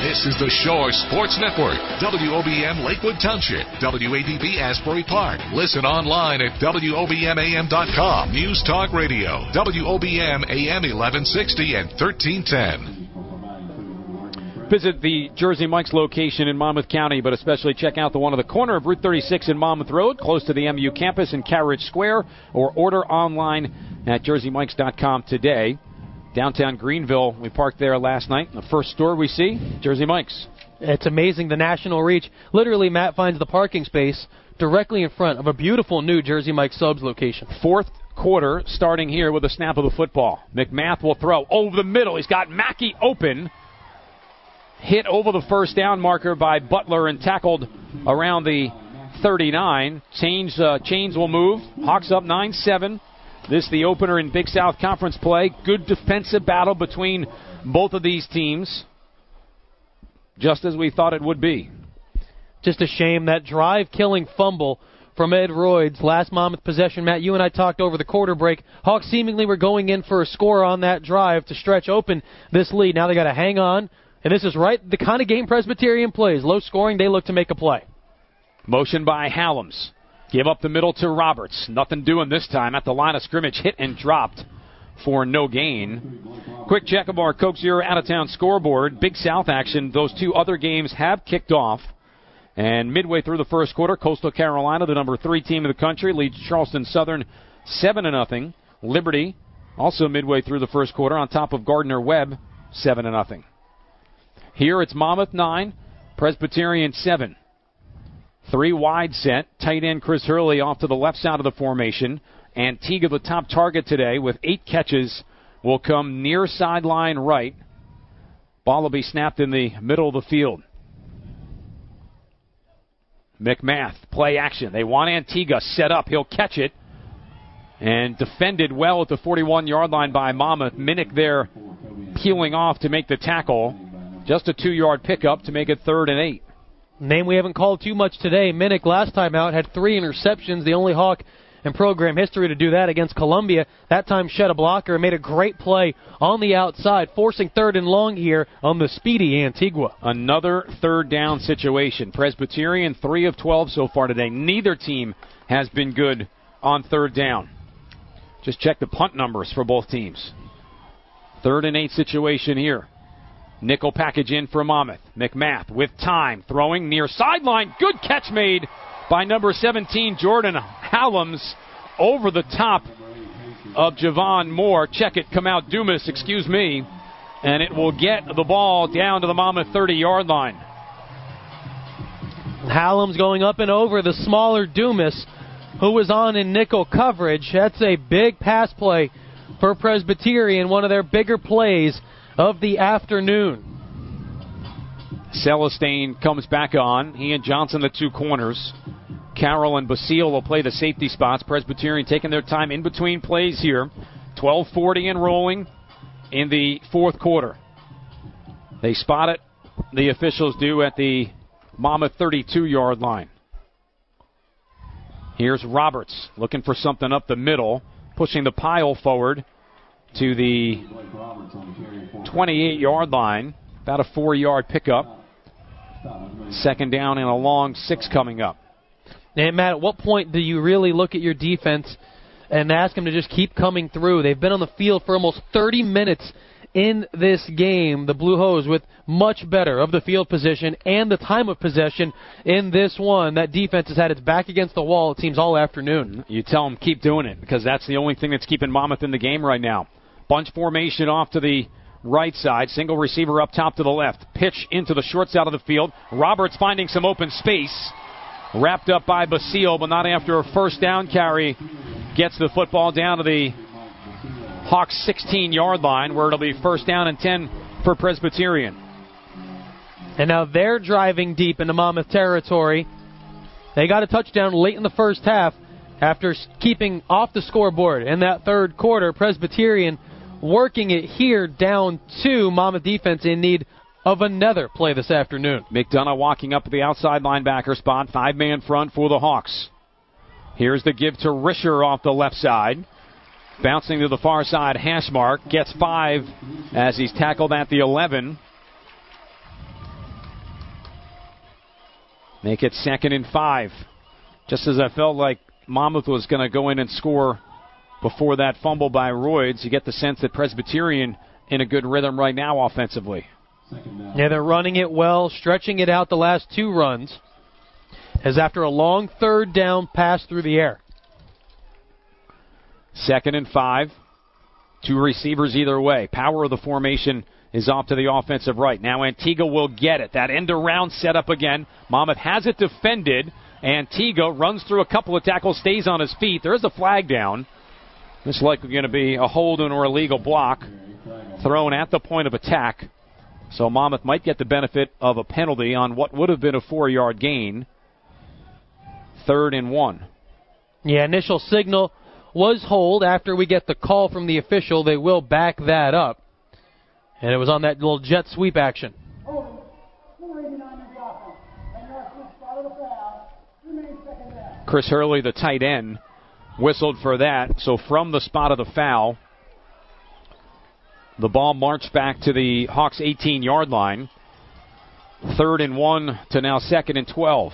This is the Shore Sports Network. WOBM Lakewood Township. WADB Asbury Park. Listen online at WOBMAM.com. News Talk Radio. WOBM AM 1160 and 1310. Visit the Jersey Mike's location in Monmouth County, but especially check out the one on the corner of Route 36 and Monmouth Road, close to the MU campus in Carriage Square, or order online at jerseymikes.com today. Downtown Greenville, we parked there last night. The first store we see, Jersey Mike's. It's amazing, the national reach. Literally, Matt finds the parking space directly in front of a beautiful new Jersey Mike's Subs location. Fourth quarter starting here with a snap of the football. McMath will throw over the middle. He's got Mackey open. Hit over the first down marker by Butler and tackled around the 39. Chains will move. Hawks up 9-7. This the opener in Big South Conference play. Good defensive battle between both of these teams, just as we thought it would be. Just a shame that drive-killing fumble from Ed Royds. Last Monmouth possession, Matt, you and I talked over the quarter break. Hawks seemingly were going in for a score on that drive to stretch open this lead. Now they got to hang on. And this is right the kind of game Presbyterian plays. Low scoring, they look to make a play. Motion by Hallams. Give up the middle to Roberts. Nothing doing this time at the line of scrimmage. Hit and dropped for no gain. Quick check of our Coke Zero out-of-town scoreboard. Big South action. Those two other games have kicked off. And midway through the first quarter, Coastal Carolina, the number 3 team in the country, leads Charleston Southern 7-0. Liberty, also midway through the first quarter, on top of Gardner-Webb, 7-0. Here it's Monmouth 9, Presbyterian 7. 3 wide set. Tight end Chris Hurley off to the left side of the formation. Antigua, the top target today, with 8 catches, will come near sideline right. Ball will be snapped in the middle of the field. McMath, play action. They want Antigua set up. He'll catch it. And defended well at the 41-yard line by Monmouth. Minnick there peeling off to make the tackle. Just a 2-yard pickup to make it 3rd and 8. Name we haven't called too much today. Minnick last time out had 3 interceptions, the only Hawk in program history to do that against Columbia. That time shed a blocker and made a great play on the outside, forcing 3rd and long here on the speedy Antigua. Another 3rd down situation. Presbyterian 3 of 12 so far today. Neither team has been good on 3rd down. Just check the punt numbers for both teams. 3rd and 8 situation here. Nickel package in for Monmouth. McMath with time, throwing near sideline. Good catch made by number 17, Jordan Hallams, over the top of Javon Moore. Check it, come out Dumas, excuse me. And it will get the ball down to the Monmouth 30-yard line. Hallams going up and over the smaller Dumas, who was on in nickel coverage. That's a big pass play for Presbyterian, one of their bigger plays of the afternoon. Celestine comes back on. He and Johnson, the 2 corners. Carroll and Basile will play the safety spots. Presbyterian taking their time in between plays here. 12:40 and rolling in the 4th quarter. They spot it, the officials do, at the Monmouth 32-yard line. Here's Roberts looking for something up the middle, pushing the pile forward to the 28-yard line. About a 4-yard pickup. 2nd down and a long 6 coming up. And, Matt, at what point do you really look at your defense and ask them to just keep coming through? They've been on the field for almost 30 minutes in this game. The Blue Hose with much better of the field position and the time of possession in this one. That defense has had its back against the wall, it seems, all afternoon. You tell them keep doing it, because that's the only thing that's keeping Monmouth in the game right now. Bunch formation off to the right side. Single receiver up top to the left. Pitch into the short side of the field. Roberts finding some open space. Wrapped up by Basile, but not after a first down carry. Gets the football down to the Hawks 16-yard line, where it'll be 1st down and 10 for Presbyterian. And now they're driving deep into Monmouth territory. They got a touchdown late in the first half after keeping off the scoreboard in that 3rd quarter. Presbyterian working it here down to Monmouth defense in need of another play this afternoon. McDonough walking up to the outside linebacker spot. 5-man front for the Hawks. Here's the give to Risher off the left side. Bouncing to the far side, hash mark. Gets 5 as he's tackled at the 11. Make it 2nd and 5. Just as I felt like Monmouth was going to go in and score before that fumble by Royds, you get the sense that Presbyterian in a good rhythm right now offensively. Yeah, they're running it well, stretching it out the last 2 runs, as after a long 3rd down pass through the air. 2nd and 5. 2 receivers either way. Power of the formation is off to the offensive right. Now Antigua will get it. That end-around setup again. Monmouth has it defended. Antigua runs through a couple of tackles, stays on his feet. There is a flag down. This is likely going to be a holding or illegal block thrown at the point of attack. So Monmouth might get the benefit of a penalty on what would have been a 4-yard gain. 3rd and 1. Yeah, initial signal was hold. After we get the call from the official, they will back that up. And it was on that little jet sweep action. Chris Hurley, the tight end, whistled for that. So from the spot of the foul, the ball marched back to the Hawks' 18-yard line. 3rd and 1 to now 2nd and 12.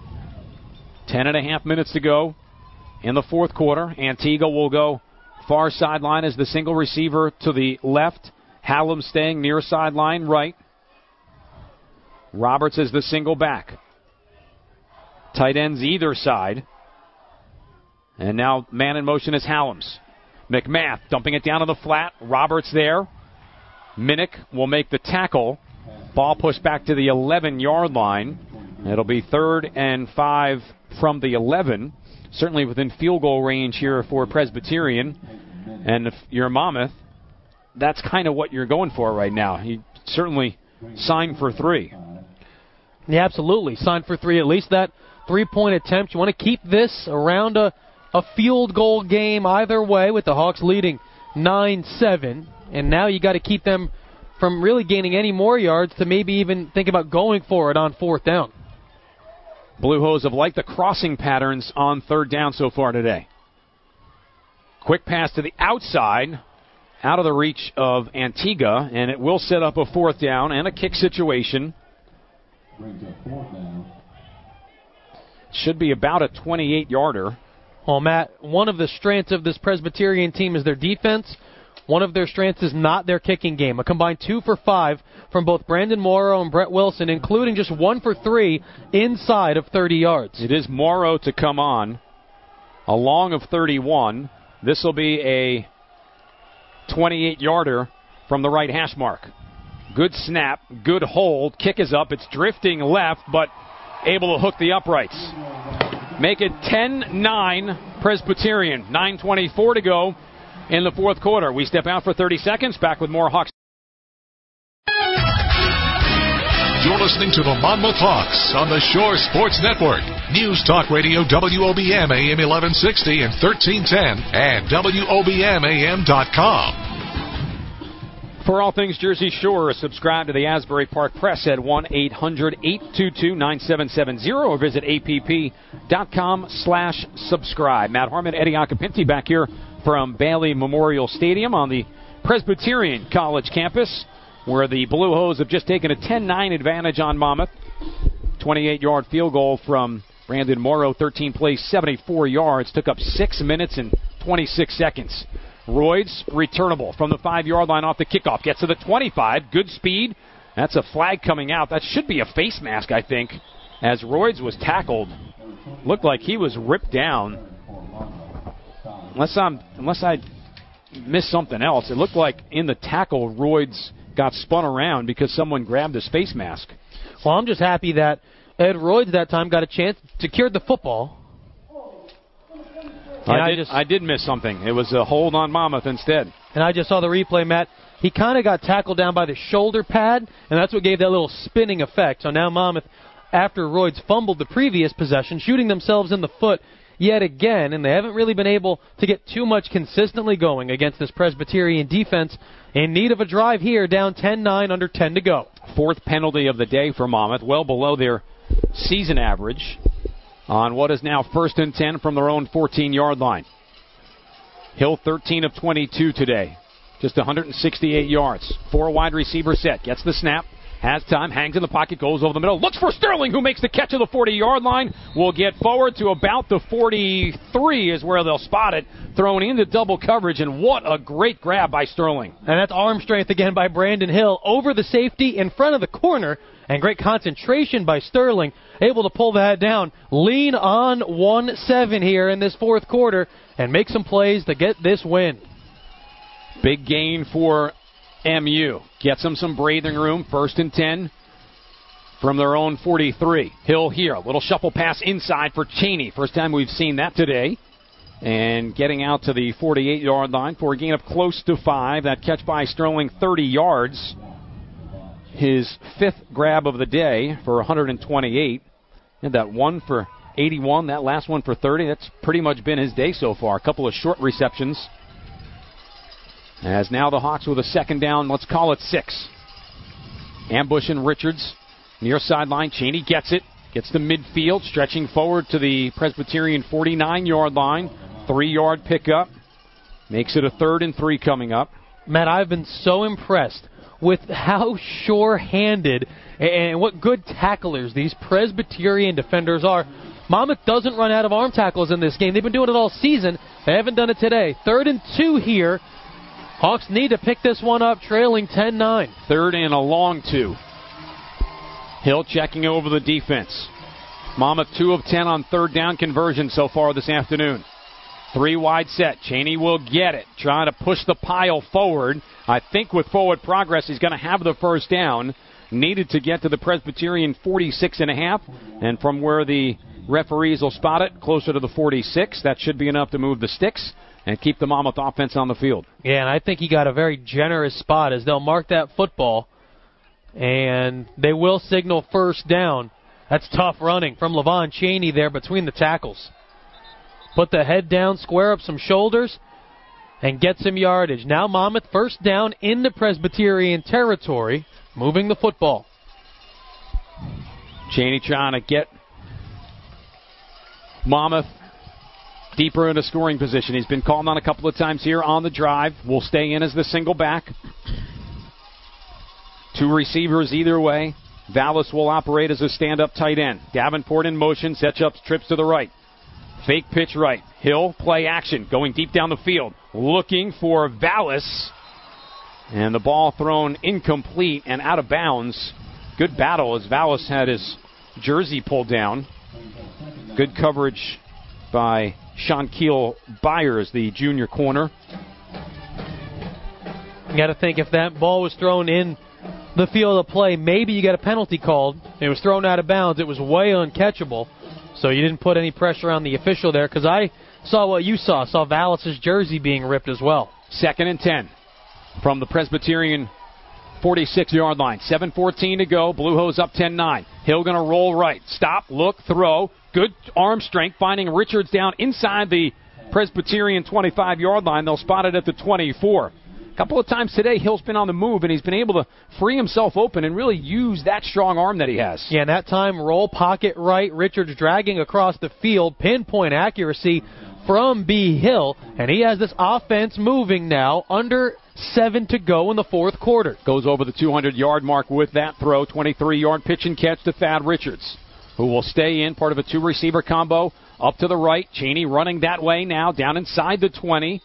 10.5 minutes to go in the 4th quarter. Antigua will go far sideline as the single receiver to the left. Hallam staying near sideline right. Roberts is the single back. Tight ends either side. And now man in motion is Hallam's. McMath dumping it down to the flat. Roberts there. Minnick will make the tackle. Ball pushed back to the 11-yard line. It'll be 3rd and 5 from the 11. Certainly within field goal range here for Presbyterian. And if you're Monmouth, that's kind of what you're going for right now. You certainly signed for 3. Yeah, absolutely. Signed for 3. At least that 3-point attempt. You want to keep this around a field goal game either way, with the Hawks leading 9-7. And now you got to keep them from really gaining any more yards to maybe even think about going for it on 4th down. Blue Hose have liked the crossing patterns on 3rd down so far today. Quick pass to the outside, out of the reach of Antigua, and it will set up a 4th down and a kick situation. Should be about a 28-yarder. Well, Matt, one of the strengths of this Presbyterian team is their defense. One of their strengths is not their kicking game. A combined 2 for 5 from both Brandon Morrow and Brett Wilson, including just 1 for 3 inside of 30 yards. It is Morrow to come on, a long of 31. This will be a 28-yarder from the right hash mark. Good snap, good hold. Kick is up. It's drifting left, but able to hook the uprights. Make it 10-9 Presbyterian. 9:24 to go in the 4th quarter. We step out for 30 seconds. Back with more Hawks. You're listening to the Monmouth Hawks on the Shore Sports Network. News Talk Radio WOBM AM 1160 and 1310 and WOBMAM.com. For all things Jersey Shore, subscribe to the Asbury Park Press at 1-800-822-9770 or visit app.com/subscribe. Matt Harmon, Eddie Acapinti back here from Bailey Memorial Stadium on the Presbyterian College campus, where the Blue Hose have just taken a 10-9 advantage on Monmouth. 28-yard field goal from Brandon Morrow, 13 plays, 74 yards, took up 6 minutes and 26 seconds. Royds, returnable from the 5-yard line off the kickoff. Gets to the 25. Good speed. That's a flag coming out. That should be a face mask, I think, as Royds was tackled. Looked like he was ripped down. Unless I missed something else. It looked like in the tackle, Royds got spun around because someone grabbed his face mask. Well, I'm just happy that Ed Royds that time got a chance, secured the football. I did miss something. It was a hold on Monmouth instead. And I just saw the replay, Matt. He kind of got tackled down by the shoulder pad, and that's what gave that little spinning effect. So now Monmouth, after Royds fumbled the previous possession, shooting themselves in the foot yet again, and they haven't really been able to get too much consistently going against this Presbyterian defense. In need of a drive here, down 10-9, under 10 to go. 4th penalty of the day for Monmouth, well below their season average, on what is now 1st and 10 from their own 14-yard line. Hill 13 of 22 today. Just 168 yards. 4 wide receiver set. Gets the snap. Has time, hangs in the pocket, goes over the middle, looks for Sterling, who makes the catch of the 40-yard line. Will get forward to about the 43 is where they'll spot it. Thrown into double coverage, and what a great grab by Sterling. And that's arm strength again by Brandon Hill over the safety in front of the corner, and great concentration by Sterling, able to pull that down. Lean on 1-7 here in this fourth quarter and make some plays to get this win. Big gain for MU. Gets them some breathing room. 1st and 10 from their own 43. Hill here. A little shuffle pass inside for Cheney. First time we've seen that today. And getting out to the 48-yard line for a gain of close to 5. That catch by Sterling, 30 yards. His 5th grab of the day for 128. And that one for 81, that last one for 30. That's pretty much been his day so far. A couple of short receptions. As now the Hawks with a 2nd down, let's call it 6. Ambushing Richards, near sideline. Cheney gets it, gets to midfield, stretching forward to the Presbyterian 49-yard line. 3-yard pickup. Makes it a 3rd and 3 coming up. Matt, I've been so impressed with how sure-handed and what good tacklers these Presbyterian defenders are. Monmouth doesn't run out of arm tackles in this game. They've been doing it all season. They haven't done it today. 3rd and 2 here. Hawks need to pick this one up, trailing 10-9. 3rd and a long 2. Hill checking over the defense. Monmouth 2 of 10 on 3rd down conversion so far this afternoon. 3 wide set. Cheney will get it. Trying to push the pile forward. I think with forward progress, he's going to have the 1st down. Needed to get to the Presbyterian 46.5. And from where the referees will spot it, closer to the 46. That should be enough to move the sticks and keep the Monmouth offense on the field. Yeah, and I think he got a very generous spot as they'll mark that football, and they will signal 1st down. That's tough running from Levon Cheney there between the tackles. Put the head down, square up some shoulders, and get some yardage. Now Monmouth 1st down in the Presbyterian territory, moving the football. Cheney trying to get Monmouth deeper into scoring position. He's been called on a couple of times here on the drive. Will stay in as the single back. 2 receivers either way. Vallis will operate as a stand-up tight end. Davenport in motion, sets up trips to the right. Fake pitch right. Hill, play action, going deep down the field. Looking for Vallis. And the ball thrown incomplete and out of bounds. Good battle as Vallis had his jersey pulled down. Good coverage by Shawnquille Byers, the junior corner. You got to think if that ball was thrown in the field of play, maybe you got a penalty called. It was thrown out of bounds. It was way uncatchable. So you didn't put any pressure on the official there, because I saw what you saw. Saw Vallis' jersey being ripped as well. 2nd and 10 from the Presbyterian 46-yard line. 7:14 to go. Blue Hose up 10-9. Hill going to roll right. Stop, look, throw. Good arm strength, finding Richards down inside the Presbyterian 25-yard line. They'll spot it at the 24. A couple of times today, Hill's been on the move, and he's been able to free himself open and really use that strong arm that he has. Yeah, and that time, roll pocket right. Richards dragging across the field. Pinpoint accuracy from B. Hill, and he has this offense moving now. Under 7 to go in the fourth quarter. Goes over the 200-yard mark with that throw. 23-yard pitch and catch to Thad Richards, who will stay in, part of a 2-receiver combo. Up to the right, Cheney running that way now, down inside the 20.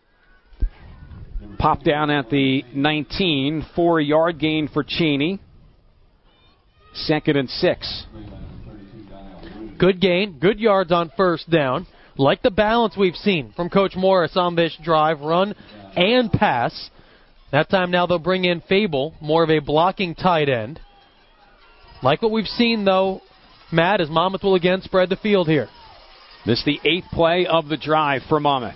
Pop down at the 19, 4-yard gain for Cheney. 2nd and 6. Good gain, good yards on 1st down. Like the balance we've seen from Coach Morris on this drive, run and pass. That time now they'll bring in Fable, more of a blocking tight end. Like what we've seen, though, Matt, as Monmouth will again spread the field here. This is the 8th play of the drive for Monmouth.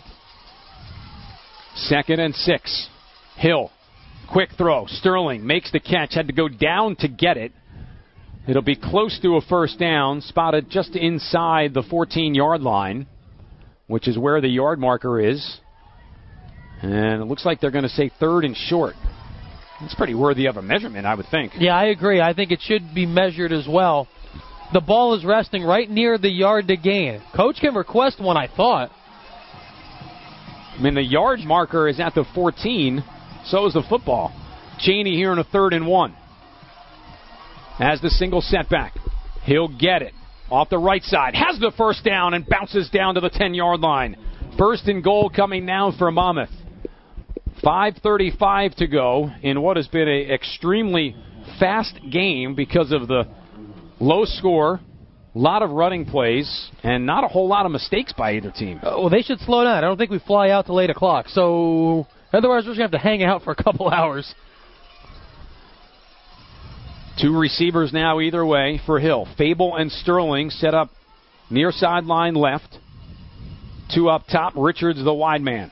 2nd and 6. Hill, quick throw. Sterling makes the catch. Had to go down to get it. It'll be close to a 1st down, spotted just inside the 14-yard line, which is where the yard marker is. And it looks like they're going to say 3rd and short. It's pretty worthy of a measurement, I would think. Yeah, I agree. I think it should be measured as well. The ball is resting right near the yard to gain. Coach can request one, I thought. I mean, the yard marker is at the 14, so is the football. Cheney here in a 3rd and 1. has the single setback. He'll get it. Off the right side. Has the first down and bounces down to the 10-yard line. First and goal coming now for Monmouth. 5:35 to go in what has been an extremely fast game because of the low score, a lot of running plays, and not a whole lot of mistakes by either team. Well, they should slow down. I don't think we fly out till 8 o'clock. So otherwise, we're just going to have to hang out for a couple hours. Two receivers now either way for Hill. Fable and Sterling set up near sideline left. Two up top. Richards the wide man.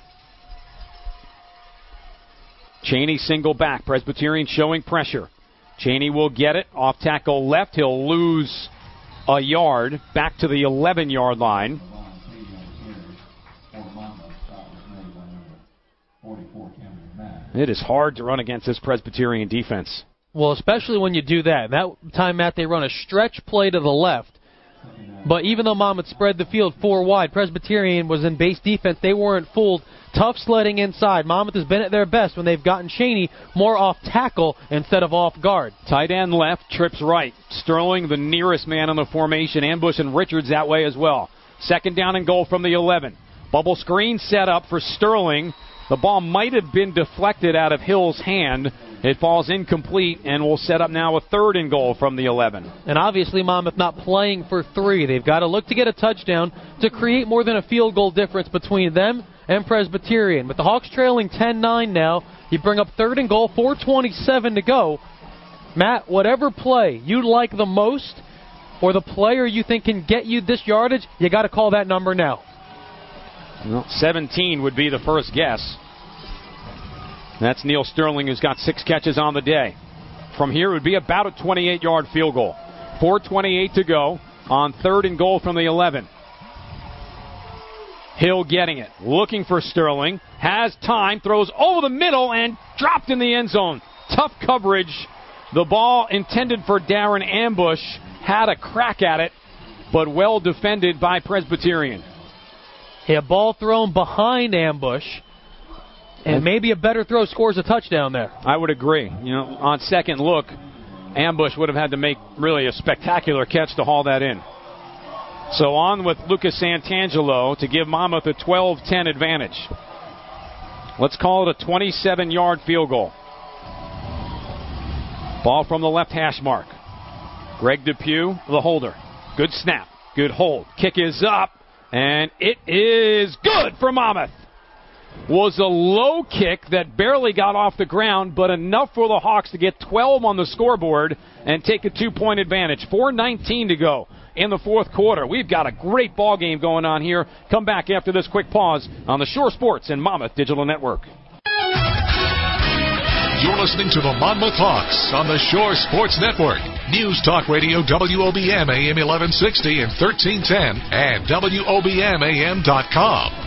Cheney single back. Presbyterian showing pressure. Cheney will get it. Off tackle left. He'll lose a yard. Back to the 11-yard line. It is hard to run against this Presbyterian defense. Well, especially when you do that. That time, Matt, they run a stretch play to the left. But even though Monmouth spread the field 4 wide, Presbyterian was in base defense. They weren't fooled. Tough sledding inside. Monmouth has been at their best when they've gotten Cheney more off tackle instead of off guard. Tight end left, trips right. Sterling, the nearest man on the formation. Ambush and Richards that way as well. Second down and goal from the 11. Bubble screen set up for Sterling. The ball might have been deflected out of Hill's hand. It falls incomplete and will set up now a third and goal from the 11. And obviously Monmouth not playing for 3. They've got to look to get a touchdown to create more than a field goal difference between them and Presbyterian. With the Hawks trailing 10-9 now, you bring up third and goal, 4:27 to go. Matt, whatever play you like the most or the player you think can get you this yardage, you got to call that number now. Well, 17 would be the first guess. That's Neil Sterling, who's got 6 catches on the day. From here, it would be about a 28-yard field goal. 4:28 to go on third and goal from the 11. Hill getting it, looking for Sterling, has time, throws over the middle, and dropped in the end zone. Tough coverage. The ball intended for Darren Ambush had a crack at it, but well defended by Presbyterian. A ball thrown behind Ambush. And maybe a better throw scores a touchdown there. I would agree. You know, on second look, Ambush would have had to make really a spectacular catch to haul that in. So on with Lucas Santangelo to give Monmouth a 12-10 advantage. Let's call it a 27-yard field goal. Ball from the left hash mark. Greg Depew, the holder. Good snap. Good hold. Kick is up. And it is good for Monmouth. Was a low kick that barely got off the ground, but enough for the Hawks to get 12 on the scoreboard and take a 2-point advantage. 4:19 to go in the fourth quarter. We've got a great ball game going on here. Come back after this quick pause on the Shore Sports and Monmouth Digital Network. You're listening to the Monmouth Hawks on the Shore Sports Network. News Talk Radio WOBM AM 1160 and 1310 and WOBMAM.com.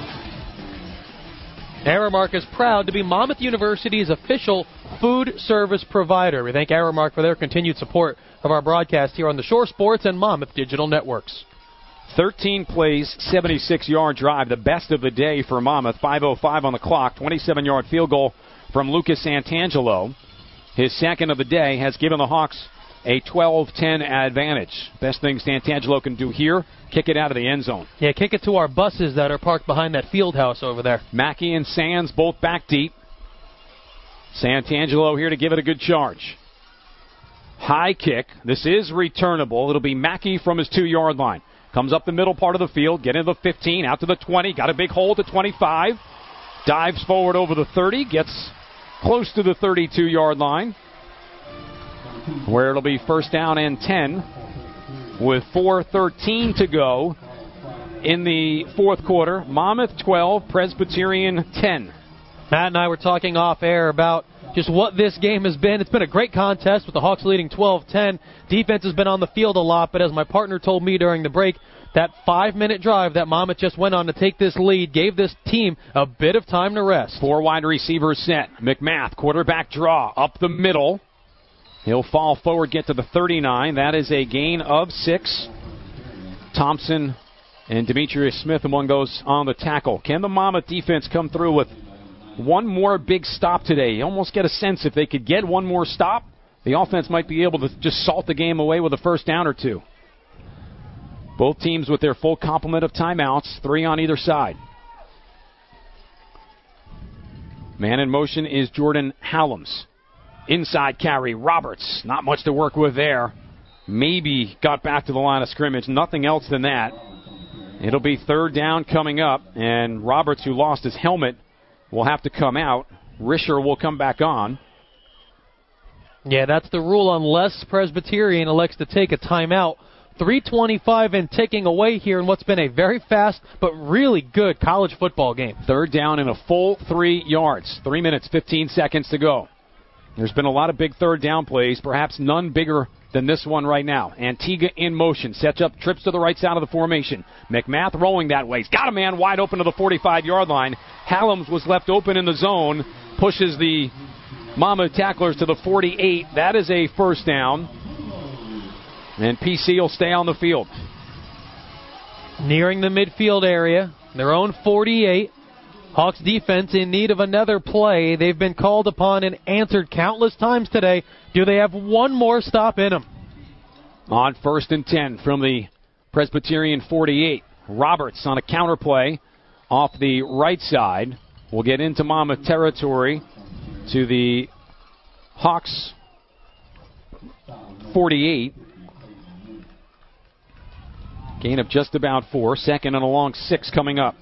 Aramark is proud to be Monmouth University's official food service provider. We thank Aramark for their continued support of our broadcast here on the Shore Sports and Monmouth Digital Networks. 13 plays, 76-yard drive, the best of the day for Monmouth. 5:05 on the clock, 27-yard field goal from Lucas Santangelo. His second of the day has given the Hawks a 12-10 advantage. Best thing Santangelo can do here, kick it out of the end zone. Yeah, kick it to our buses that are parked behind that field house over there. Mackey and Sands both back deep. Santangelo here to give it a good charge. High kick. This is returnable. It'll be Mackey from his 2-yard line. Comes up the middle part of the field, get into the 15, out to the 20, got a big hole to 25. Dives forward over the 30, gets close to the 32-yard line, where it'll be first down and 10 with 4:13 to go in the fourth quarter. Monmouth 12, Presbyterian 10. Matt and I were talking off air about just what this game has been. It's been a great contest with the Hawks leading 12-10. Defense has been on the field a lot, but as my partner told me during the break, that 5-minute drive that Monmouth just went on to take this lead gave this team a bit of time to rest. 4 wide receivers set. McMath, quarterback draw, up the middle. He'll fall forward, get to the 39. That is a gain of 6. Thompson and Demetrius Smith among those on the tackle. Can the Monmouth defense come through with one more big stop today? You almost get a sense if they could get one more stop, the offense might be able to just salt the game away with a first down or two. Both teams with their full complement of timeouts, 3 on either side. Man in motion is Jordan Halams. Inside carry, Roberts. Not much to work with there. Maybe got back to the line of scrimmage. Nothing else than that. It'll be third down coming up, and Roberts, who lost his helmet, will have to come out. Risher will come back on. Yeah, that's the rule unless Presbyterian elects to take a timeout. 3:25 and ticking away here in what's been a very fast but really good college football game. Third down in a full 3 yards. 3 minutes, 15 seconds to go. There's been a lot of big third down plays, perhaps none bigger than this one right now. Antigua in motion, sets up, trips to the right side of the formation. McMath rolling that way. He's got a man wide open to the 45-yard line. Halams was left open in the zone, pushes the Monmouth tacklers to the 48. That is a first down. And PC will stay on the field. Nearing the midfield area, their own 48. Hawks defense in need of another play. They've been called upon and answered countless times today. Do they have one more stop in them? On 1st and 10 from the Presbyterian 48. Roberts on a counter play off the right side. Will get into Monmouth territory to the Hawks 48. Gain of just about 4. Second and a long 6 coming up.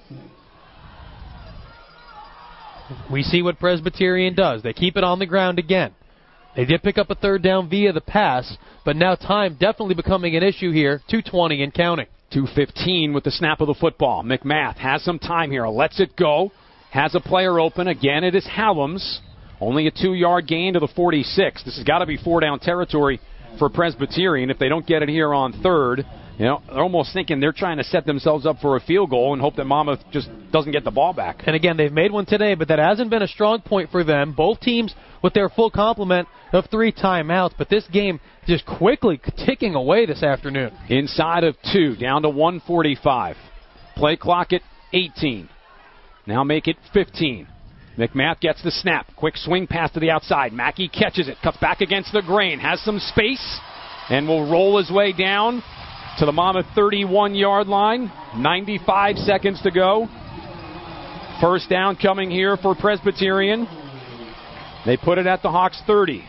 We see what Presbyterian does. They keep it on the ground again. They did pick up a third down via the pass, but now time definitely becoming an issue here. 2:20 and counting. 2:15 with the snap of the football. McMath has some time here. Lets it go. Has a player open. Again, it is Halams. Only a 2-yard gain to the 46. This has got to be 4-down territory for Presbyterian if they don't get it here on third. You know, they're almost thinking they're trying to set themselves up for a field goal and hope that Monmouth just doesn't get the ball back. And again, they've made one today, but that hasn't been a strong point for them. Both teams with their full complement of 3 timeouts, but this game just quickly ticking away this afternoon. Inside of 2, down to 1:45. Play clock at 18. Now make it 15. McMath gets the snap. Quick swing pass to the outside. Mackey catches it. Cuts back against the grain. Has some space and will roll his way down to the Monmouth 31-yard line. 95 seconds to go. First down coming here for Presbyterian. They put it at the Hawks 30.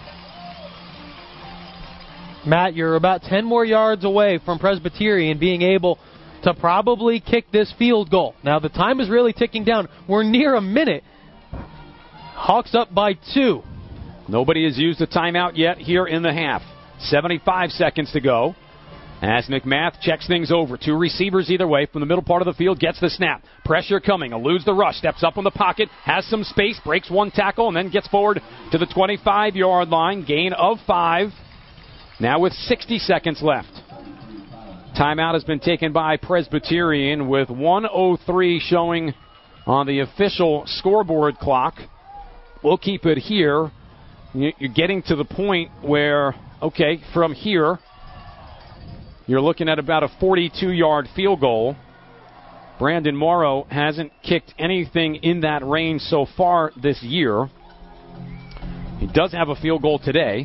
Matt, you're about 10 more yards away from Presbyterian being able to probably kick this field goal. Now, the time is really ticking down. We're near a minute. Hawks up by 2. Nobody has used a timeout yet here in the half. 75 seconds to go. As McMath checks things over. 2 receivers either way from the middle part of the field. Gets the snap. Pressure coming. Eludes the rush. Steps up in the pocket. Has some space. Breaks 1 tackle and then gets forward to the 25-yard line. Gain of 5. Now with 60 seconds left. Timeout has been taken by Presbyterian with 1:03 showing on the official scoreboard clock. We'll keep it here. You're getting to the point where, okay, from here, you're looking at about a 42-yard field goal. Brandon Morrow hasn't kicked anything in that range so far this year. He does have a field goal today.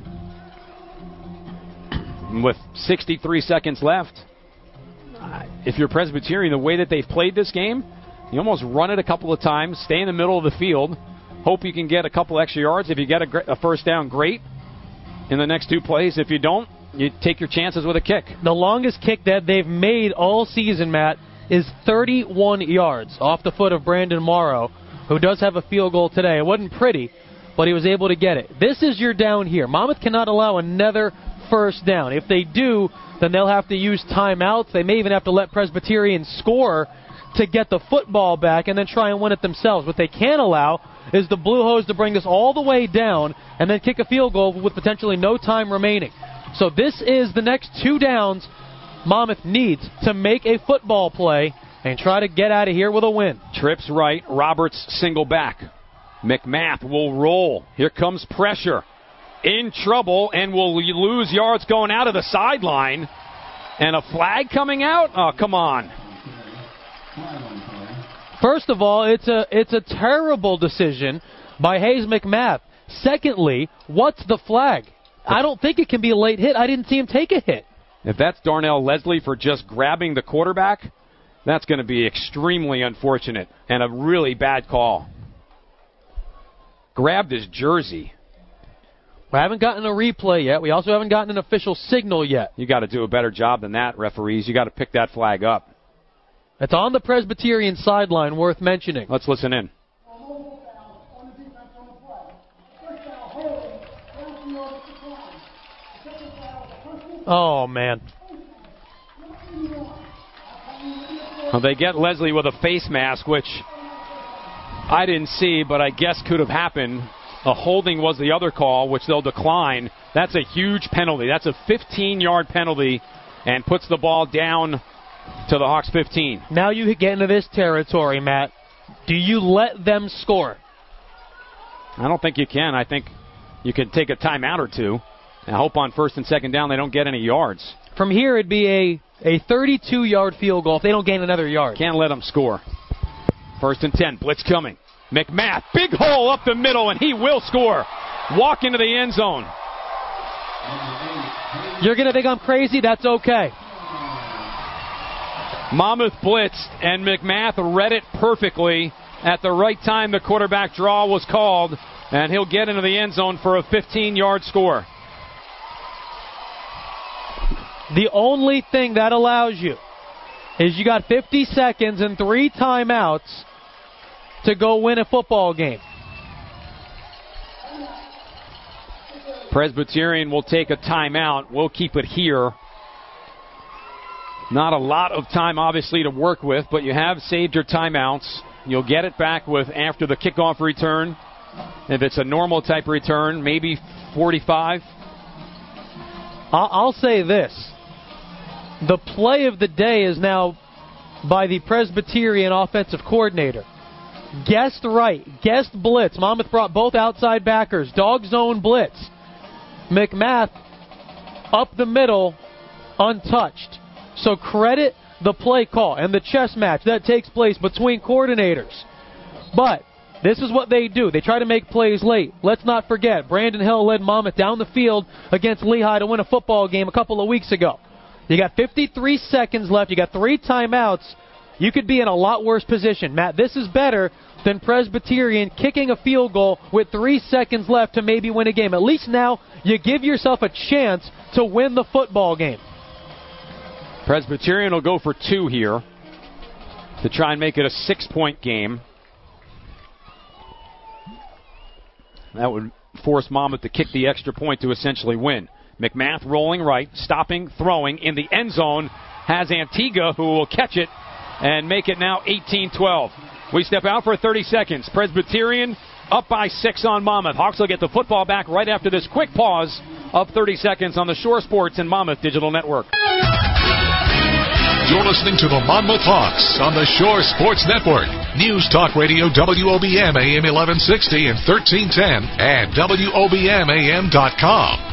With 63 seconds left, if you're Presbyterian, the way that they've played this game, you almost run it a couple of times, stay in the middle of the field, hope you can get a couple extra yards. If you get a first down, great. In the next 2 plays, if you don't, you take your chances with a kick. The longest kick that they've made all season, Matt, is 31 yards off the foot of Brandon Morrow, who does have a field goal today. It wasn't pretty, but he was able to get it. This is your down here. Monmouth cannot allow another first down. If they do, then they'll have to use timeouts. They may even have to let Presbyterian score to get the football back and then try and win it themselves. What they can't allow is the Blue Hose to bring this all the way down and then kick a field goal with potentially no time remaining. So this is the next 2 downs Monmouth needs to make a football play and try to get out of here with a win. Trips right, Roberts single back. McMath will roll. Here comes pressure. In trouble and will lose yards going out of the sideline. And a flag coming out? Oh, come on. First of all, it's a terrible decision by Hayes McMath. Secondly, what's the flag? I don't think it can be a late hit. I didn't see him take a hit. If that's Darnell Leslie for just grabbing the quarterback, that's going to be extremely unfortunate and a really bad call. Grabbed his jersey. We haven't gotten a replay yet. We also haven't gotten an official signal yet. You got to do a better job than that, referees. You got to pick that flag up. It's on the Presbyterian sideline, worth mentioning. Let's listen in. Oh, man. Well, they get Leslie with a face mask, which I didn't see, but I guess could have happened. A holding was the other call, which they'll decline. That's a huge penalty. That's a 15-yard penalty and puts the ball down to the Hawks 15. Now you get into this territory, Matt. Do you let them score? I don't think you can. I think you can take a timeout or two and hope on first and second down they don't get any yards. From here, it'd be a 32-yard field goal if they don't gain another yard. Can't let them score. First and 10, blitz coming. McMath, big hole up the middle, and he will score. Walk into the end zone. You're going to think I'm crazy? That's okay. Monmouth blitzed, and McMath read it perfectly. At the right time, the quarterback draw was called, and he'll get into the end zone for a 15-yard score. The only thing that allows you is you got 50 seconds and 3 timeouts to go win a football game. Presbyterian will take a timeout. We'll keep it here. Not a lot of time, obviously, to work with, but you have saved your timeouts. You'll get it back with after the kickoff return. If it's a normal type return, maybe 45. I'll say this. The play of the day is now by the Presbyterian offensive coordinator. Guessed right. Guessed blitz. Monmouth brought both outside backers. Dog zone blitz. McMath up the middle, untouched. So credit the play call and the chess match that takes place between coordinators. But this is what they do. They try to make plays late. Let's not forget, Brandon Hill led Monmouth down the field against Lehigh to win a football game a couple of weeks ago. You got 53 seconds left. You got 3 timeouts. You could be in a lot worse position. Matt, this is better than Presbyterian kicking a field goal with 3 seconds left to maybe win a game. At least now you give yourself a chance to win the football game. Presbyterian will go for 2 here to try and make it a 6-point game. That would force Monmouth to kick the extra point to essentially win. McMath rolling right, stopping, throwing in the end zone. Has Antigua, who will catch it and make it now 18-12. We step out for 30 seconds. Presbyterian up by 6 on Monmouth. Hawks will get the football back right after this quick pause of 30 seconds on the Shore Sports and Monmouth Digital Network. You're listening to the Monmouth Hawks on the Shore Sports Network. News Talk Radio WOBM AM 1160 and 1310 and WOBMAM.com.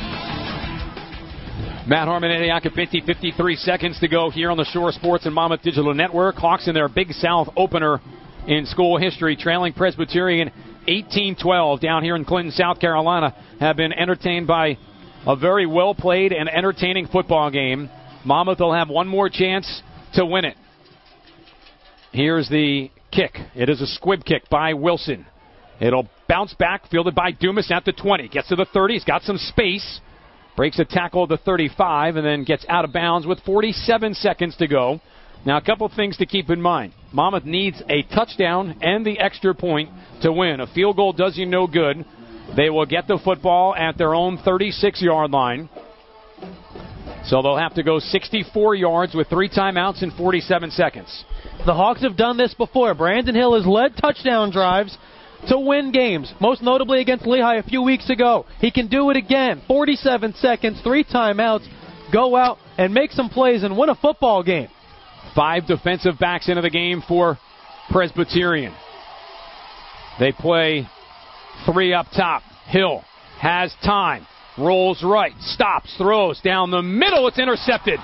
Matt Harmon and Eddie Acapinti, 53 seconds to go here on the Shore Sports and Monmouth Digital Network. Hawks in their Big South opener in school history, trailing Presbyterian 18-12 down here in Clinton, South Carolina, have been entertained by a very well-played and entertaining football game. Monmouth will have one more chance to win it. Here's the kick. It is a squib kick by Wilson. It'll bounce back, fielded by Dumas at the 20. Gets to the 30. He's got some space. Breaks a tackle at the 35 and then gets out of bounds with 47 seconds to go. Now, a couple things to keep in mind. Monmouth needs a touchdown and the extra point to win. A field goal does you no good. They will get the football at their own 36-yard line. So they'll have to go 64 yards with 3 timeouts in 47 seconds. The Hawks have done this before. Brandon Hill has led touchdown drives to win games, most notably against Lehigh a few weeks ago. He can do it again. 47 seconds, 3 timeouts, go out and make some plays and win a football game. 5 defensive backs into the game for Presbyterian. They play 3 up top. Hill has time, rolls right, stops, throws down the middle. It's intercepted.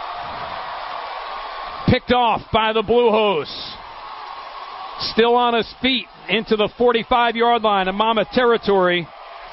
Picked off by the Blue Hose. Still on his feet into the 45-yard line of Monmouth territory.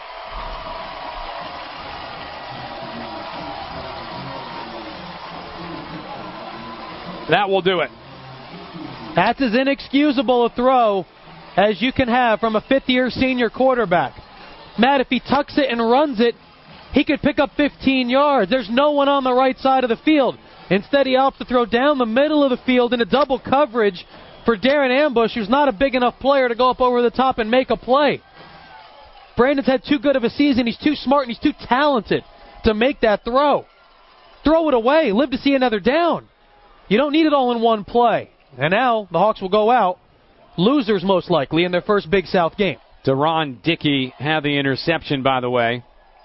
That will do it. That's as inexcusable a throw as you can have from a fifth-year senior quarterback. Matt, if he tucks it and runs it, he could pick up 15 yards. There's no one on the right side of the field. Instead, he opts to throw down the middle of the field into double coverage for Darren Ambush, who's not a big enough player to go up over the top and make a play. Brandon's had too good of a season. He's too smart and he's too talented to make that throw. Throw it away. Live to see another down. You don't need it all in one play. And now the Hawks will go out, losers most likely, in their first Big South game. Deron Dickey had the interception, by the way.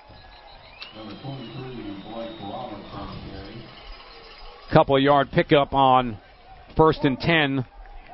Couple of yard pickup on 1st and 10.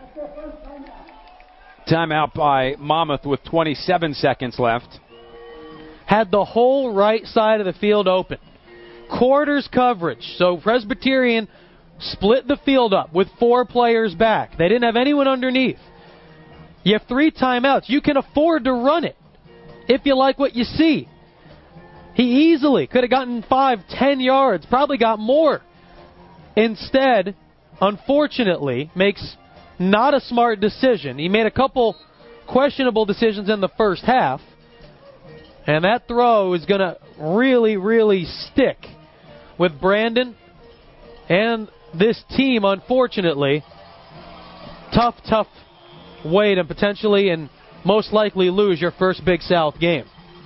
Timeout by Monmouth with 27 seconds left. Had the whole right side of the field open. Quarters coverage. So Presbyterian split the field up with 4 players back. They didn't have anyone underneath. You have 3 timeouts. You can afford to run it if you like what you see. He easily could have gotten 5, 10 yards, probably got more. Instead, unfortunately, makes not a smart decision. He made a couple questionable decisions in the first half, and that throw is going to really, really stick with Brandon and this team, unfortunately. Tough way to potentially and most likely lose your first Big South game.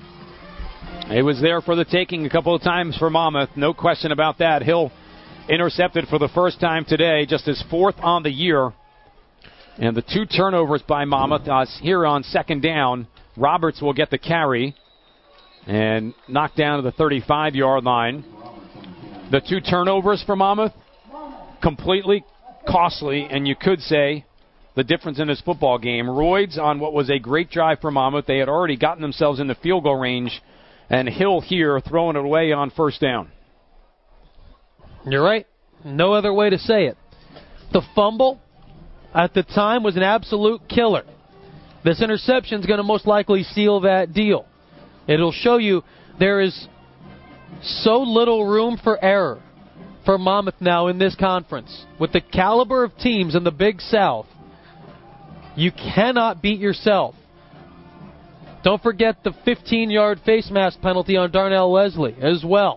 It was there for the taking a couple of times for Monmouth. No question about that. Hill intercepted for the first time today, just his 4th on the year. And the 2 turnovers by Monmouth here on 2nd down. Roberts will get the carry and knocked down to the 35-yard line. The 2 turnovers for Monmouth, completely costly, and you could say the difference in this football game. Royds on what was a great drive for Monmouth. They had already gotten themselves in the field goal range, and Hill here throwing it away on 1st down. You're right. No other way to say it. The fumble at the time was an absolute killer. This interception is going to most likely seal that deal. It'll show you there is so little room for error for Monmouth now in this conference. With the caliber of teams in the Big South, you cannot beat yourself. Don't forget the 15-yard face mask penalty on Darnell Leslie as well.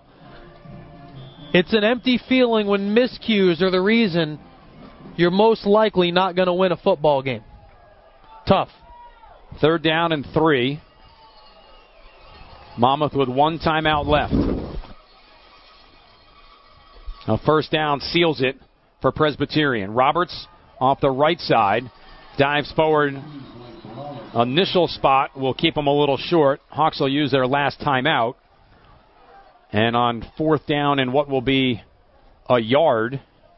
It's an empty feeling when miscues are the reason you're most likely not going to win a football game. Tough. 3rd down and 3. Monmouth with 1 timeout left. A 1st down seals it for Presbyterian. Roberts off the right side. Dives forward. Initial spot will keep them a little short. Hawks will use their last timeout. And on 4th down and what will be a yard,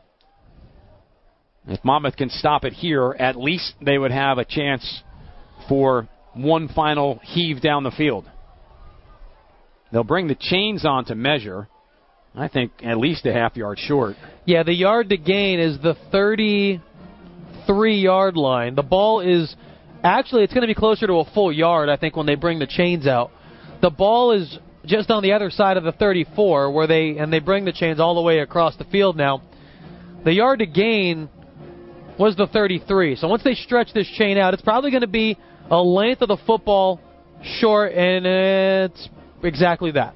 if Monmouth can stop it here, at least they would have a chance for one final heave down the field. They'll bring the chains on to measure. I think at least a half-yard short. Yeah, the yard to gain is the 33-yard line. The ball is actually, it's going to be closer to a full yard, I think, when they bring the chains out. The ball is just on the other side of the 34, where they bring the chains all the way across the field now. The yard to gain was the 33. So once they stretch this chain out, it's probably going to be a length of the football short, and it's exactly that.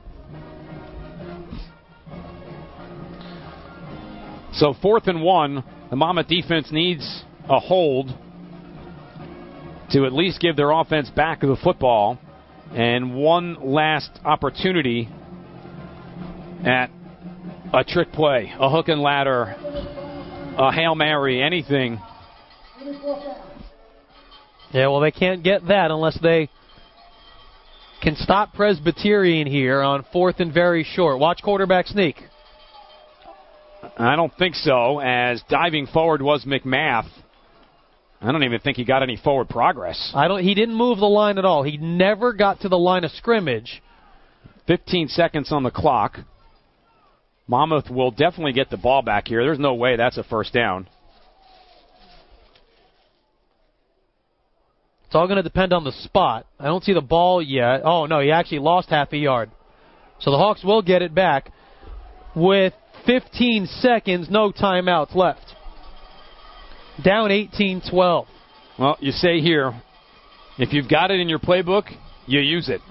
So 4th and 1, the Monmouth defense needs a hold to at least give their offense back the football, and one last opportunity at a trick play, a hook and ladder, a Hail Mary, anything. Yeah, well, they can't get that unless they can stop Presbyterian here on 4th and very short. Watch quarterback sneak. I don't think so, as diving forward was McMath. I don't even think he got any forward progress. He didn't move the line at all. He never got to the line of scrimmage. 15 seconds on the clock. Monmouth will definitely get the ball back here. There's no way that's a 1st down. It's all going to depend on the spot. I don't see the ball yet. Oh, no, he actually lost half a yard. So the Hawks will get it back with 15 seconds, no timeouts left. Down 18-12. Well, you say here, if you've got it in your playbook, you use it.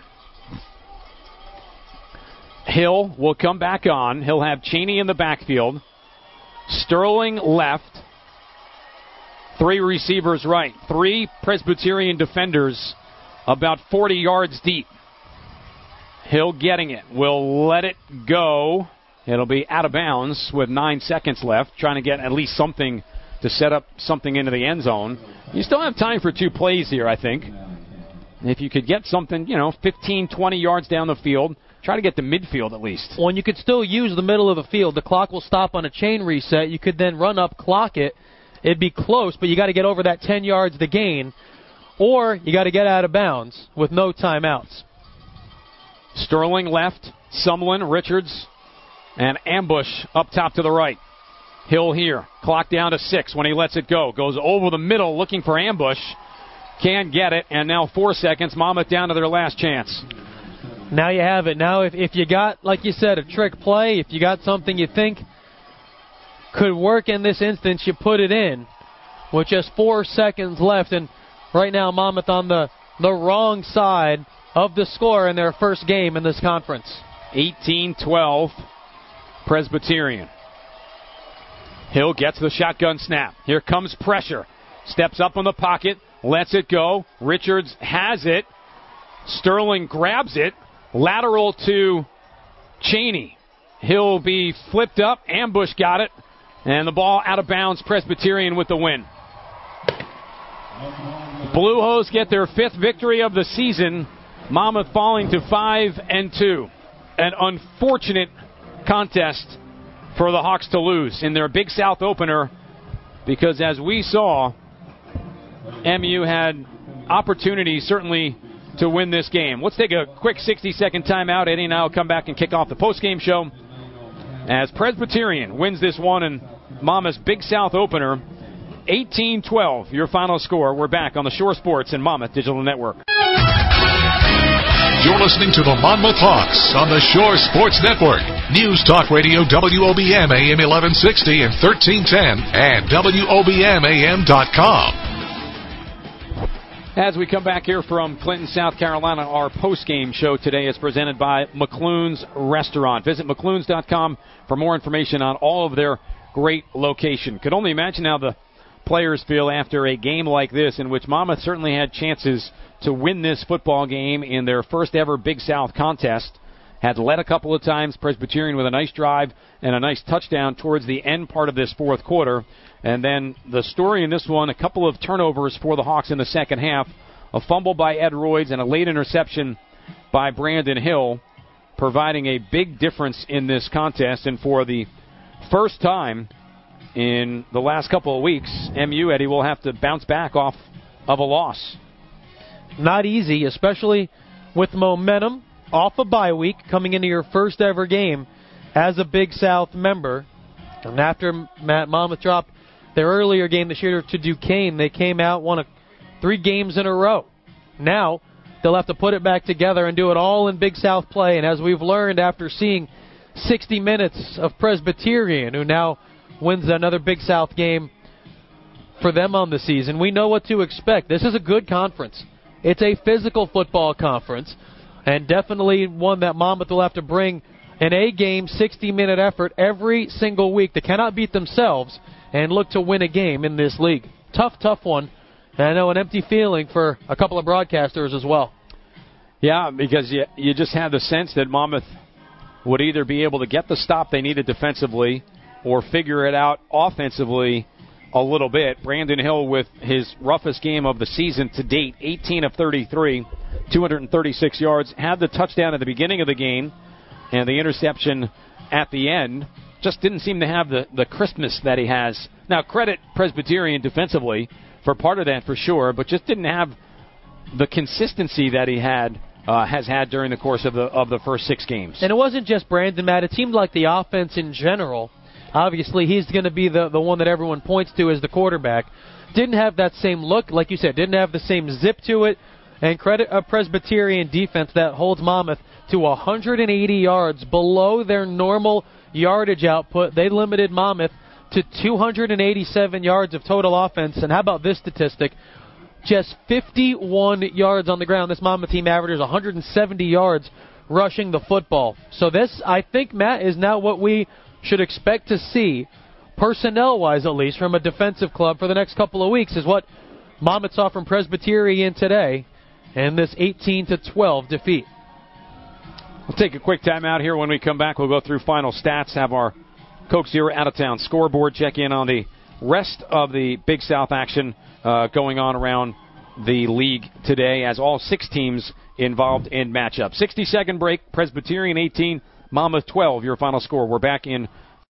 Hill will come back on. He'll have Cheney in the backfield. Sterling left. 3 receivers right. 3 Presbyterian defenders about 40 yards deep. Hill getting it. Will let it go. It'll be out of bounds with 9 seconds left. Trying to get at least something to set up something into the end zone. You still have time for 2 plays here, I think. If you could get something, 15, 20 yards down the field, try to get to midfield at least. Well, and you could still use the middle of the field. The clock will stop on a chain reset. You could then run up, clock it. It'd be close, but you got to get over that 10 yards to gain. Or you got to get out of bounds with no timeouts. Sterling left, Sumlin, Richards, and ambush up top to the right. Hill here, clock down to 6 when he lets it go. Goes over the middle looking for ambush. Can't get it, and now 4 seconds. Monmouth down to their last chance. Now you have it. Now if you got, like you said, a trick play, if you got something you think could work in this instance, you put it in with just 4 seconds left. And right now Monmouth on the wrong side of the score in their first game in this conference. 18-12 Presbyterian. Hill gets the shotgun snap. Here comes pressure. Steps up in the pocket. Lets it go. Richards has it. Sterling grabs it. Lateral to Cheney. He'll be flipped up. Ambush got it. And the ball out of bounds. Presbyterian with the win. Blue Hose get their 5th victory of the season. Monmouth falling to 5-2. An unfortunate contest for the Hawks to lose in their Big South opener, because as we saw, MU had opportunities certainly to win this game. Let's take a quick 60-second timeout. Eddie and I will come back and kick off the postgame show as Presbyterian wins this one in Monmouth's Big South opener. 18-12, your final score. We're back on the Shore Sports and Monmouth Digital Network. You're listening to the Monmouth Hawks on the Shore Sports Network. News Talk Radio WOBM AM 1160 and 1310 and WOBMAM.com. As we come back here from Clinton, South Carolina, our post-game show today is presented by McClune's Restaurant. Visit McClune's.com for more information on all of their great location. Could only imagine how the players feel after a game like this, in which Monmouth certainly had chances to win this football game in their first ever Big South contest. Had led a couple of times, Presbyterian with a nice drive and a nice touchdown towards the end part of this fourth quarter. And then the story in this one, a couple of turnovers for the Hawks in the second half, a fumble by Ed Royds and a late interception by Brandon Hill, providing a big difference in this contest. And for the first time in the last couple of weeks, MU, Eddie, will have to bounce back off of a loss. Not easy, especially with momentum off a bye week, coming into your first ever game as a Big South member. And after Monmouth dropped their earlier game this year to Duquesne, they came out, won 3 games in a row. Now they'll have to put it back together and do it all in Big South play. And as we've learned after seeing 60 minutes of Presbyterian, who now wins another Big South game for them on the season, we know what to expect. This is a good conference. It's a physical football conference, and definitely one that Monmouth will have to bring an A-game, 60-minute effort every single week. They cannot beat themselves and look to win a game in this league. Tough one. And I know an empty feeling for a couple of broadcasters as well. Yeah, because you just have the sense that Monmouth would either be able to get the stop they needed defensively or figure it out offensively a little bit. Brandon Hill with his roughest game of the season to date, 18 of 33, 236 yards. Had the touchdown at the beginning of the game and the interception at the end. Just didn't seem to have the crispness that he has. Now, credit Presbyterian defensively for part of that for sure, but just didn't have the consistency that he has had during the course of the first 6 games. And it wasn't just Brandon, Matt. It seemed like the offense in general, obviously he's going to be the one that everyone points to as the quarterback, didn't have that same look, like you said, didn't have the same zip to it. And credit a Presbyterian defense that holds Monmouth to 180 yards below their normal yardage output. They limited Monmouth to 287 yards of total offense. And how about this statistic? Just 51 yards on the ground. This Monmouth team averages 170 yards rushing the football. So this, I think, Matt, is now what we should expect to see, personnel-wise at least, from a defensive club for the next couple of weeks, is what Monmouth saw from Presbyterian today in this 18-12 defeat. We'll take a quick timeout here. When we come back, we'll go through final stats, have our Coke Zero out-of-town scoreboard, check in on the rest of the Big South action going on around the league today, as all 6 teams involved in matchup. 60-second break, Presbyterian 18, Monmouth 12, your final score. We're back in.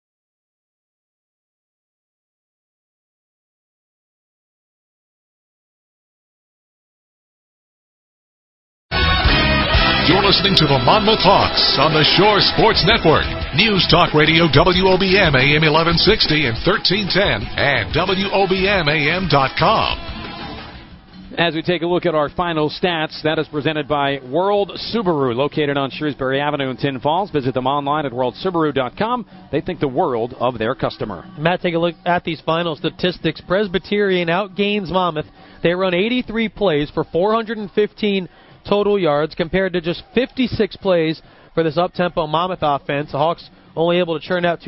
You're listening to the Monmouth Hawks on the Shore Sports Network. News Talk Radio WOBM AM 1160 and 1310 and WOBMAM.com. As we take a look at our final stats, that is presented by World Subaru, located on Shrewsbury Avenue in Tin Falls. Visit them online at worldsubaru.com. They think the world of their customer. Matt, take a look at these final statistics. Presbyterian outgains Monmouth. They run 83 plays for 415 total yards compared to just 56 plays for this up-tempo Monmouth offense. The Hawks only able to churn out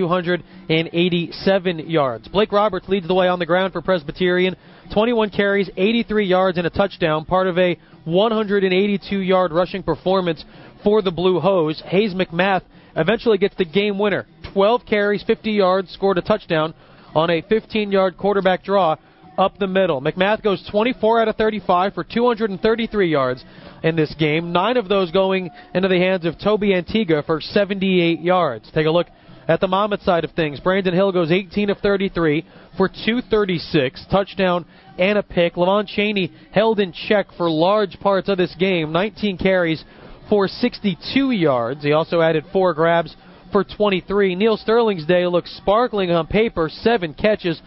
287 yards. Blake Roberts leads the way on the ground for Presbyterian. 21 carries, 83 yards, and a touchdown, part of a 182-yard rushing performance for the Blue Hose. Hayes McMath eventually gets the game winner. 12 carries, 50 yards, scored a touchdown on a 15-yard quarterback draw up the middle. McMath goes 24 out of 35 for 233 yards in this game. 9 of those going into the hands of Toby Antigua for 78 yards. Take a look at the Monmouth side of things. Brandon Hill goes 18 of 33 for 236, touchdown and a pick. Levon Chaney held in check for large parts of this game. 19 carries for 62 yards. He also added 4 grabs for 23. Neil Sterling's day looks sparkling on paper. 7 catches,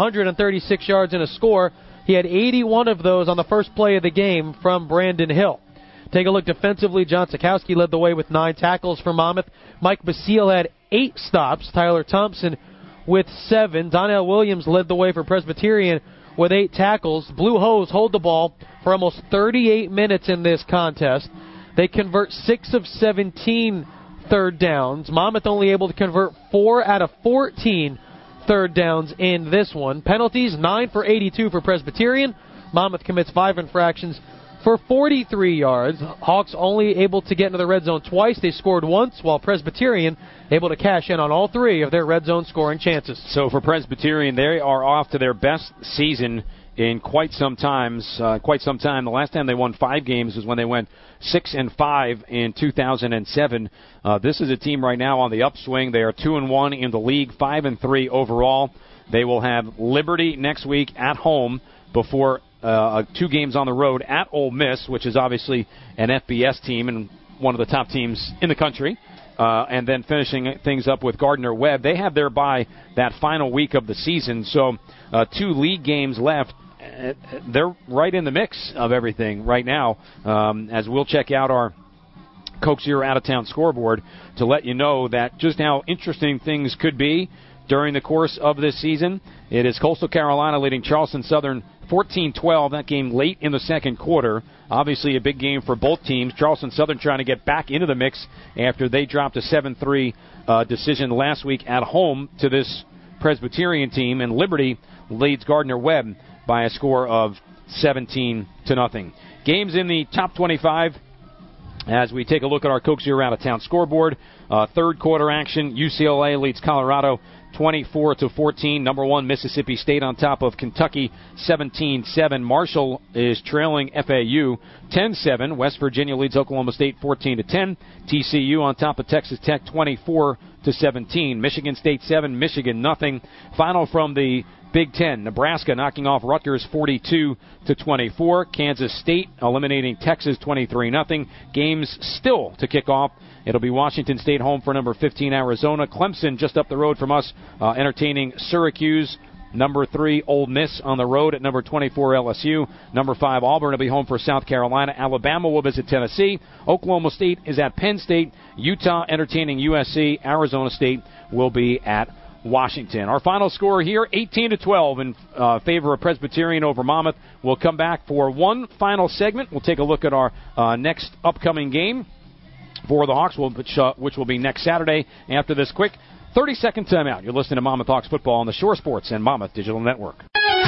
136 yards and a score. He had 81 of those on the first play of the game from Brandon Hill. Take a look defensively. John Sikowski led the way with 9 tackles for Monmouth. Mike Basile had 8 stops. Tyler Thompson with 7. Donnell Williams led the way for Presbyterian with 8 tackles. Blue Hose hold the ball for almost 38 minutes in this contest. They convert 6 of 17 third downs. Monmouth only able to convert 4 out of 14 third downs in this one. Penalties, 9 for 82 for Presbyterian. Monmouth commits 5 infractions for 43 yards. Hawks only able to get into the red zone twice. They scored once, while Presbyterian able to cash in on all 3 of their red zone scoring chances. So for Presbyterian, they are off to their best season in quite some time. The last time they won 5 games was when they went 6-5 in 2007. This is a team right now on the upswing. They are 2-1 in the league, 5-3 overall. They will have Liberty next week at home before 2 games on the road at Ole Miss, which is obviously an FBS team and one of the top teams in the country. And then finishing things up with Gardner-Webb. They have their bye that final week of the season, so 2 league games left. They're right in the mix of everything right now, as we'll check out our Coke Zero out-of-town scoreboard to let you know that just how interesting things could be during the course of this season. It is Coastal Carolina leading Charleston Southern 14-12. That game late in the second quarter. Obviously a big game for both teams. Charleston Southern trying to get back into the mix after they dropped a 7-3 decision last week at home to this Presbyterian team. And Liberty leads Gardner-Webb by a score of 17-0. Games in the top 25 as we take a look at our Coke Zero out-of-town scoreboard. Third quarter action, UCLA leads Colorado 24-14. Number 1, Mississippi State on top of Kentucky 17-7. Marshall is trailing FAU 10-7. West Virginia leads Oklahoma State 14-10. TCU on top of Texas Tech 24-17. Michigan State 7, Michigan nothing. Final from the Big Ten, Nebraska knocking off Rutgers 42-24. Kansas State eliminating Texas 23-0. Games still to kick off. It'll be Washington State home for number 15 Arizona. Clemson just up the road from us entertaining Syracuse. Number 3 Ole Miss on the road at number 24 LSU. Number 5 Auburn will be home for South Carolina. Alabama will visit Tennessee. Oklahoma State is at Penn State. Utah entertaining USC. Arizona State will be at Washington. Our final score here, 18-12 in favor of Presbyterian over Monmouth. We'll come back for one final segment. We'll take a look at our next upcoming game for the Hawks, which will be next Saturday after this quick 30-second timeout. You're listening to Monmouth Hawks football on the Shore Sports and Monmouth Digital Network.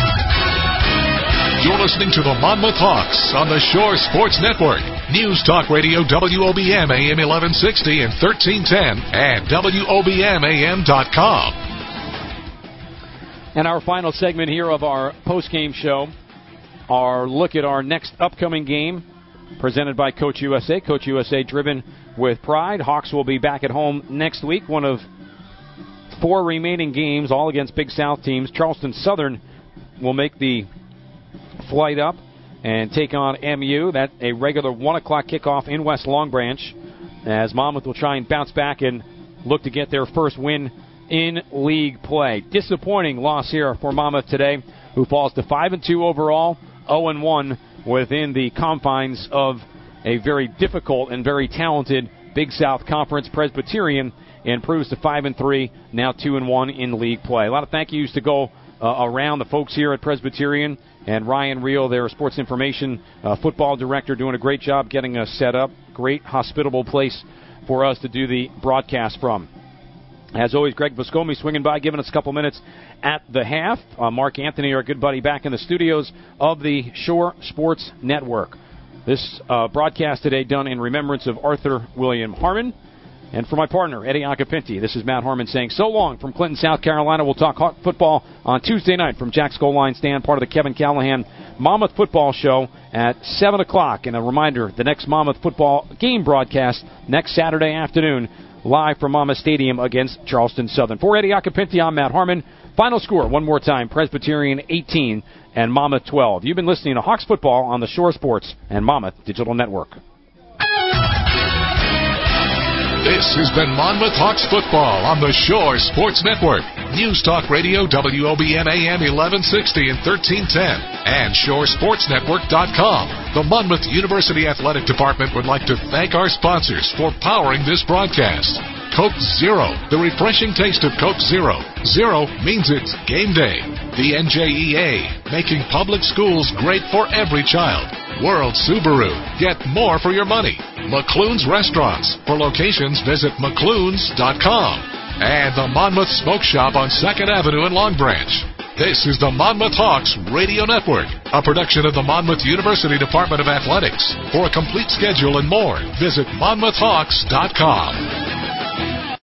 You're listening to the Monmouth Hawks on the Shore Sports Network. News Talk Radio WOBM AM 1160 and 1310 and WOBMAM.com. And our final segment here of our post-game show, our look at our next upcoming game presented by Coach USA. Coach USA driven with pride. Hawks will be back at home next week. One of 4 remaining games, all against Big South teams. Charleston Southern will make the flight up and take on MU. That's a regular 1 o'clock kickoff in West Long Branch, as Monmouth will try and bounce back and look to get their first win in league play. Disappointing loss here for Monmouth today, who falls to 5-2 overall, 0-1 within the confines of a very difficult and very talented Big South Conference. Presbyterian improves to 5-3, now 2-1 in league play. A lot of thank yous to go around the folks here at Presbyterian, and Ryan Reel, their sports information football director, doing a great job getting us set up. Great, hospitable place for us to do the broadcast from. As always, Greg Viscomi swinging by, giving us a couple minutes at the half. Mark Anthony, our good buddy, back in the studios of the Shore Sports Network. This broadcast today done in remembrance of Arthur William Harmon. And for my partner, Eddie Acapinti, this is Matt Harmon saying so long from Clinton, South Carolina. We'll talk Hawk football on Tuesday night from Jack's Goal Line Stand, part of the Kevin Callahan Monmouth Football Show at 7 o'clock. And a reminder, the next Monmouth football game broadcast next Saturday afternoon, live from Monmouth Stadium against Charleston Southern. For Eddie Acapinti, I'm Matt Harmon. Final score, one more time, Presbyterian 18 and Monmouth 12. You've been listening to Hawks football on the Shore Sports and Monmouth Digital Network. This has been Monmouth Hawks football on the Shore Sports Network. News Talk Radio WOBM AM 1160 and 1310 and ShoreSportsNetwork.com. The Monmouth University Athletic Department would like to thank our sponsors for powering this broadcast. Coke Zero, the refreshing taste of Coke Zero. Zero means it's game day. The NJEA, making public schools great for every child. World Subaru, get more for your money. McClune's Restaurants, for locations visit McClunes.com. And the Monmouth Smoke Shop on 2nd Avenue in Long Branch. This is the Monmouth Hawks Radio Network, a production of the Monmouth University Department of Athletics. For a complete schedule and more, visit MonmouthHawks.com.